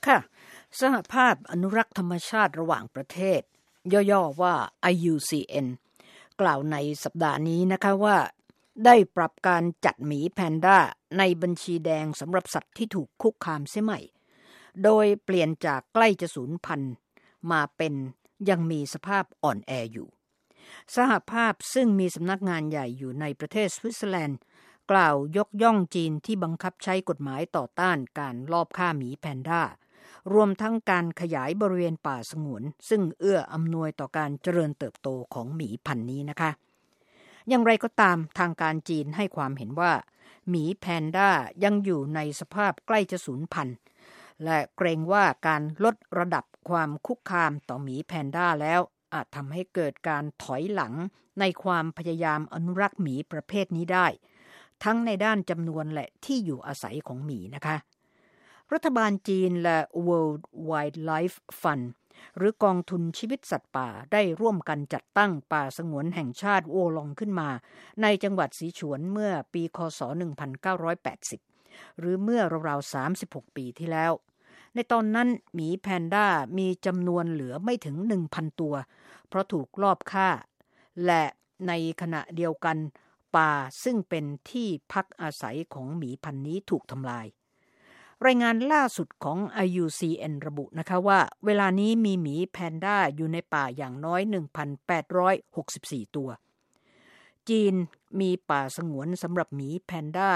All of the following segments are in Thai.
ค่ะสหภาพอนุรักษ์ธรรมชาติระหว่างประเทศย่อๆว่า IUCN กล่าวในสัปดาห์นี้นะคะว่าได้ปรับการจัดหมีแพนด้าในบัญชีแดงสำหรับสัตว์ที่ถูกคุกคามเสียใหม่โดยเปลี่ยนจากใกล้จะสูญพันธุ์มาเป็นยังมีสภาพอ่อนแออยู่สหภาพซึ่งมีสำนักงานใหญ่อยู่ในประเทศสวิตเซอร์แลนด์กล่าวยกย่องจีนที่บังคับใช้กฎหมายต่อต้านการลอบฆ่าหมีแพนด้ารวมทั้งการขยายบริเวณป่าสงวนซึ่งเอื้ออำนวยต่อการเจริญเติบโตของหมีพันธุ์นี้นะคะอย่างไรก็ตามทางการจีนให้ความเห็นว่าหมีแพนด้ายังอยู่ในสภาพใกล้จะสูญพันธุ์และเกรงว่าการลดระดับความคุกคามต่อหมีแพนด้าแล้วอาจทำให้เกิดการถอยหลังในความพยายามอนุรักษ์หมีประเภทนี้ได้ทั้งในด้านจำนวนและที่อยู่อาศัยของหมีนะคะรัฐบาลจีนและ World Wildlife Fund หรือกองทุนชีวิตสัตว์ป่าได้ร่วมกันจัดตั้งป่าสงวนแห่งชาติโอลองขึ้นมาในจังหวัดสีฉวนเมื่อปีคศ 1980 หรือเมื่อราวๆ36 ปีที่แล้วในตอนนั้นหมีแพนด้ามีจำนวนเหลือไม่ถึง 1,000 ตัวเพราะถูกลอบฆ่าและในขณะเดียวกันป่าซึ่งเป็นที่พักอาศัยของหมีพันธุ์นี้ถูกทำลายรายงานล่าสุดของ IUCN ระบุนะคะว่าเวลานี้มีหมีแพนด้าอยู่ในป่าอย่างน้อย 1,864 ตัวจีนมีป่าสงวนสำหรับหมีแพนด้า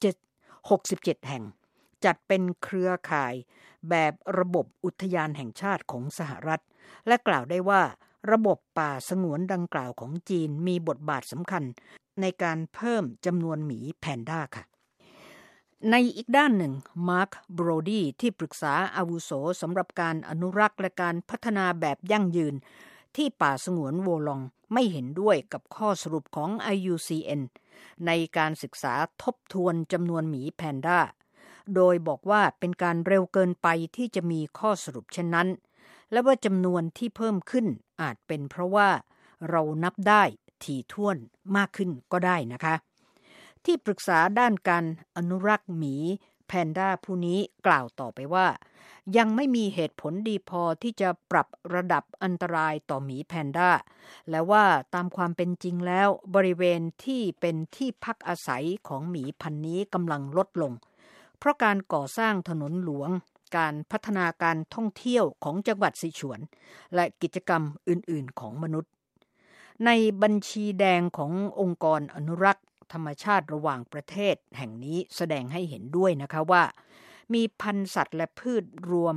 67 แห่งจัดเป็นเครือข่ายแบบระบบอุทยานแห่งชาติของสหรัฐและกล่าวได้ว่าระบบป่าสงวนดังกล่าวของจีนมีบทบาทสำคัญในการเพิ่มจำนวนหมีแพนด้าค่ะในอีกด้านหนึ่งมาร์คโบรดี้ที่ปรึกษาอาวุโสสำหรับการอนุรักษ์และการพัฒนาแบบยั่งยืนที่ป่าสงวนโวลองไม่เห็นด้วยกับข้อสรุปของ IUCN ในการศึกษาทบทวนจำนวนหมีแพนด้าโดยบอกว่าเป็นการเร็วเกินไปที่จะมีข้อสรุปเช่นนั้นและว่าจำนวนที่เพิ่มขึ้นอาจเป็นเพราะว่าเรานับได้ถี่ถ้วนมากขึ้นก็ได้นะคะที่ปรึกษาด้านการอนุรักษ์หมีแพนด้าผู้นี้กล่าวต่อไปว่ายังไม่มีเหตุผลดีพอที่จะปรับระดับอันตรายต่อหมีแพนด้าและว่าตามความเป็นจริงแล้วบริเวณที่เป็นที่พักอาศัยของหมีพันธุ์นี้กำลังลดลงเพราะการก่อสร้างถนนหลวงการพัฒนาการท่องเที่ยวของจังหวัดสีฉวนและกิจกรรมอื่นๆของมนุษย์ในบัญชีแดงขององค์กรอนุรักษ์ธรรมชาติระหว่างประเทศแห่งนี้แสดงให้เห็นด้วยนะคะว่ามีพันธุ์สัตว์และพืชรวม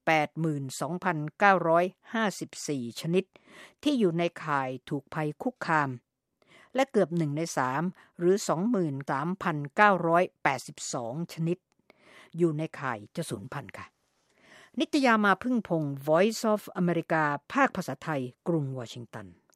82,954 ชนิดที่อยู่ในข่ายถูกภัยคุกคามและเกือบ1 ใน 3หรือ 23,982 ชนิดอยู่ในข่ายจะสูญพันธุ์ค่ะนิตยามาพึ่งพงศ์ Voice of America ภาคภาษาไทยกรุงวอชิงตัน